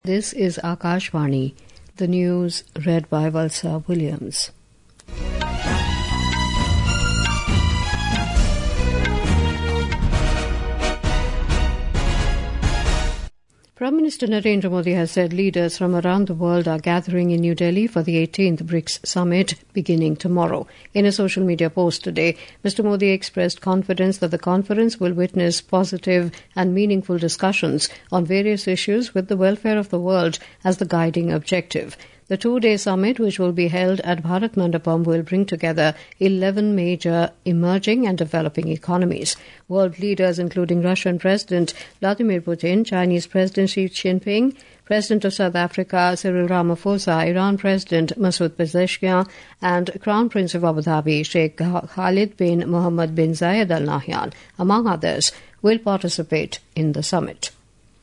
This is Akashvani, the news read by Valsa Williams. Prime Minister Narendra Modi has said leaders from around the world are gathering in New Delhi for the 18th BRICS summit beginning tomorrow. In a social media post today, Mr. Modi expressed confidence that the conference will witness positive and meaningful discussions on various issues with the welfare of the world as the guiding objective. The two-day summit, which will be held at Bharat Mandapam, will bring together 11 major emerging and developing economies. World leaders, including Russian President Vladimir Putin, Chinese President Xi Jinping, President of South Africa Cyril Ramaphosa, Iran President Masoud Pezeshkian, and Crown Prince of Abu Dhabi Sheikh Khalid bin Mohammed bin Zayed Al Nahyan, among others, will participate in the summit.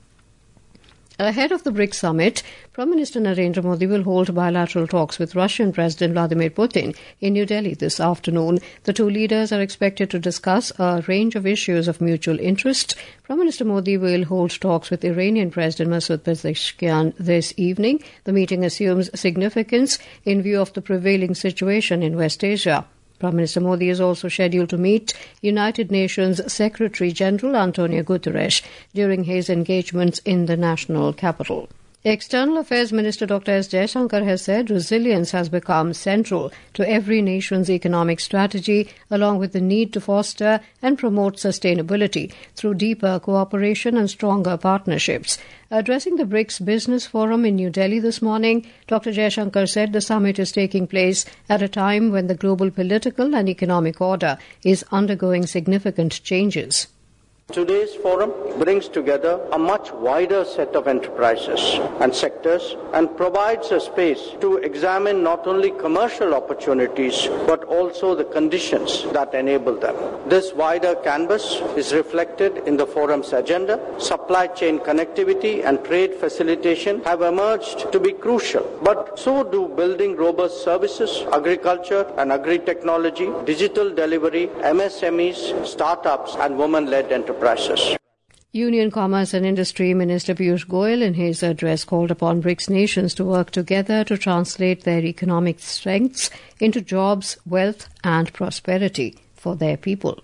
Ahead of the BRICS summit, Prime Minister Narendra Modi will hold bilateral talks with Russian President Vladimir Putin in New Delhi this afternoon. The two leaders are expected to discuss a range of issues of mutual interest. Prime Minister Modi will hold talks with Iranian President Masoud Pezeshkian this evening. The meeting assumes significance in view of the prevailing situation in West Asia. Prime Minister Modi is also scheduled to meet United Nations Secretary-General Antonio Guterres during his engagements in the national capital. External Affairs Minister Dr. S. Jaishankar has said resilience has become central to every nation's economic strategy, along with the need to foster and promote sustainability through deeper cooperation and stronger partnerships. Addressing the BRICS Business Forum in New Delhi this morning, Dr. Jaishankar said the summit is taking place at a time when the global political and economic order is undergoing significant changes. Today's forum brings together a much wider set of enterprises and sectors and provides a space to examine not only commercial opportunities but also the conditions that enable them. This wider canvas is reflected in the forum's agenda. Supply chain connectivity and trade facilitation have emerged to be crucial, but so do building robust services, agriculture and agri-technology, digital delivery, MSMEs, startups and women-led enterprises. Union Commerce and Industry Minister Piyush Goyal in his address called upon BRICS nations to work together to translate their economic strengths into jobs, wealth and prosperity for their people.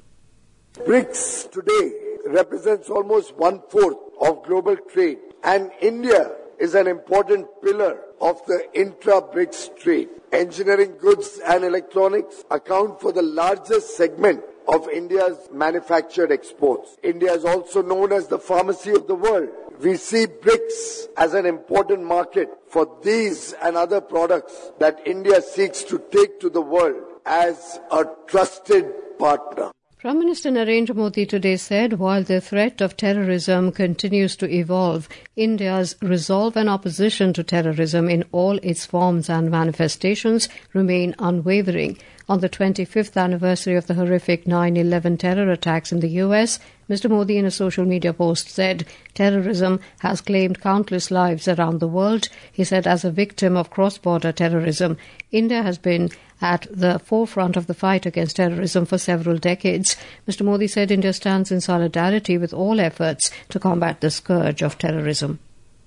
BRICS today represents almost 1/4 of global trade, and India is an important pillar of the intra-BRICS trade. Engineering goods and electronics account for the largest segment of India's manufactured exports. India is also known as the pharmacy of the world. We see BRICS as an important market for these and other products that India seeks to take to the world as a trusted partner. Prime Minister Narendra Modi today said while the threat of terrorism continues to evolve, India's resolve and opposition to terrorism in all its forms and manifestations remain unwavering. On the 25th anniversary of the horrific 9/11 terror attacks in the US, Mr. Modi in a social media post said terrorism has claimed countless lives around the world. He said as a victim of cross-border terrorism, India has been at the forefront of the fight against terrorism for several decades. Mr. Modi said India stands in solidarity with all efforts to combat the scourge of terrorism.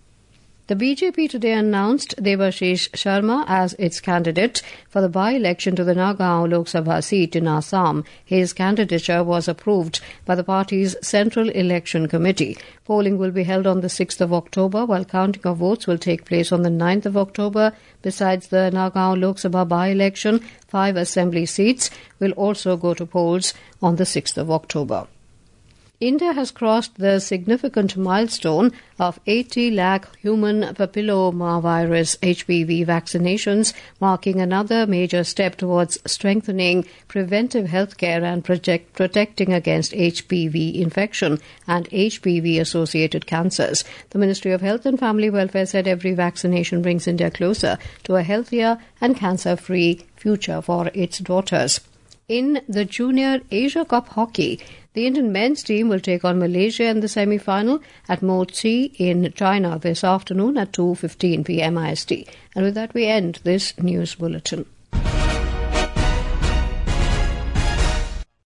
The BJP today announced Debashish Sharma as its candidate for the by-election to the Nagaon Lok Sabha seat in Assam. His candidature was approved by the party's Central Election Committee. Polling will be held on the 6th of October, while counting of votes will take place on the 9th of October. Besides the Nagaon Lok Sabha by-election, 5 assembly seats will also go to polls on the 6th of October. India has crossed the significant milestone of 80 lakh human papillomavirus HPV vaccinations, marking another major step towards strengthening preventive healthcare and protecting against HPV infection and HPV-associated cancers. The Ministry of Health and Family Welfare said every vaccination brings India closer to a healthier and cancer-free future for its daughters. In the Junior Asia Cup hockey, the Indian men's team will take on Malaysia in the semi-final at Mochi in China this afternoon at 2:15 p.m. IST. And with that, we end this news bulletin.